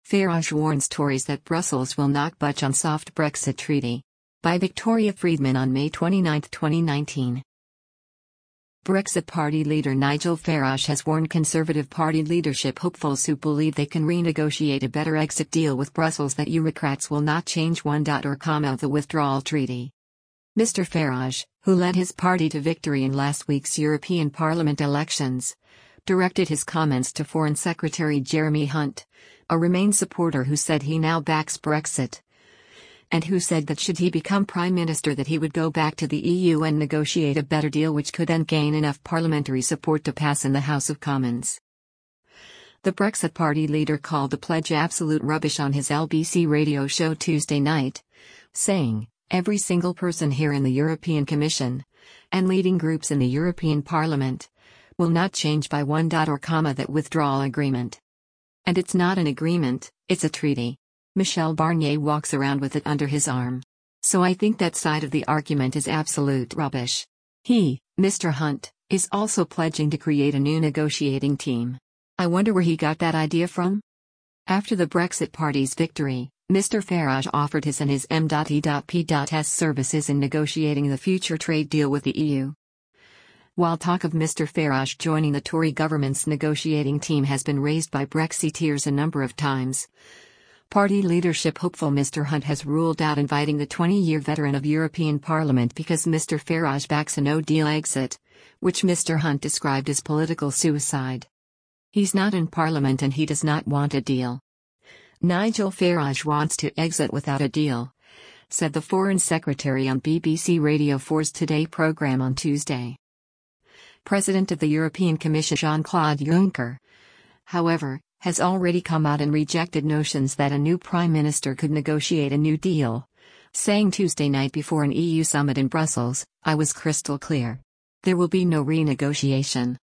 Farage warns Tories that Brussels will not budge on soft Brexit treaty. By Victoria Friedman on May 29, 2019. Brexit Party leader Nigel Farage has warned Conservative Party leadership hopefuls who believe they can renegotiate a better exit deal with Brussels that Eurocrats will not change one dot or comma of the withdrawal treaty. Mr. Farage, who led his party to victory in last week's European Parliament elections, directed his comments to Foreign Secretary Jeremy Hunt, a Remain supporter who said he now backs Brexit, and who said that should he become Prime Minister that he would go back to the EU and negotiate a better deal which could then gain enough parliamentary support to pass in the House of Commons. The Brexit Party leader called the pledge absolute rubbish on his LBC radio show Tuesday night, saying, "Every single person here in the European Commission, and leading groups in the European Parliament, will not change by one dot or comma that withdrawal agreement. And it's not an agreement, it's a treaty. Michel Barnier walks around with it under his arm. So I think that side of the argument is absolute rubbish." He, Mr. Hunt, is also pledging to create a new negotiating team. I wonder where he got that idea from? After the Brexit Party's victory, Mr. Farage offered his and his M.E.P.S services in negotiating the future trade deal with the EU. While talk of Mr. Farage joining the Tory government's negotiating team has been raised by Brexiteers a number of times, party leadership hopeful Mr. Hunt has ruled out inviting the 20-year veteran of European Parliament because Mr. Farage backs a no-deal exit, which Mr. Hunt described as political suicide. He's not in Parliament and he does not want a deal. Nigel Farage wants to exit without a deal, said the Foreign Secretary on BBC Radio 4's Today programme on Tuesday. President of the European Commission Jean-Claude Juncker, however, has already come out and rejected notions that a new Prime Minister could negotiate a new deal, saying Tuesday night before an EU summit in Brussels, "I was crystal clear. There will be no renegotiation.